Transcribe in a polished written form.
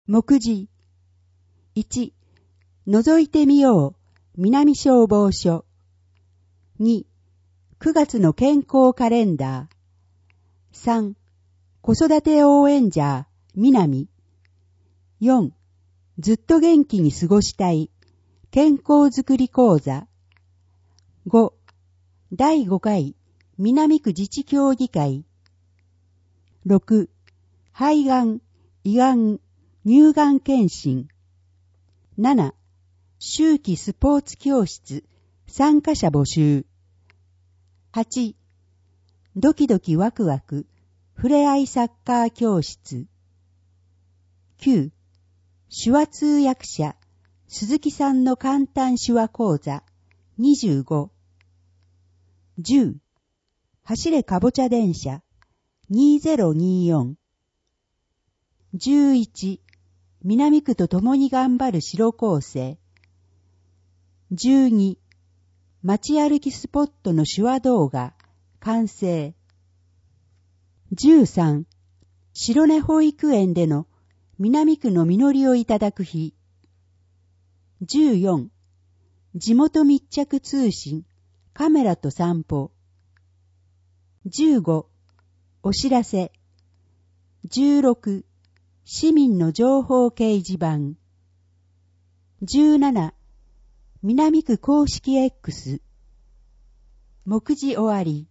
目次。1、覗いてみよう、南消防署。2、9月の健康カレンダー。3、子育て応援者、南。4、ずっと元気に過ごしたい、健康づくり講座。5、第5回、南区自治協議会。6、肺がん、胃がん、乳がん検診。7、秋季スポーツ教室、参加者募集。8、ドキドキワクワク、ふれあいサッカー教室。9、手話通訳者、鈴木さんの簡単手話講座、25。10、走れかぼちゃ電車、2024。11、南区と共に頑張る白構成。12、街歩きスポットの手話動画、完成。13、白根保育園での南区の実りをいただく日。14、地元密着通信、カメラと散歩。15、お知らせ。16、市民の情報掲示板。17、南区公式 X。目次終わり。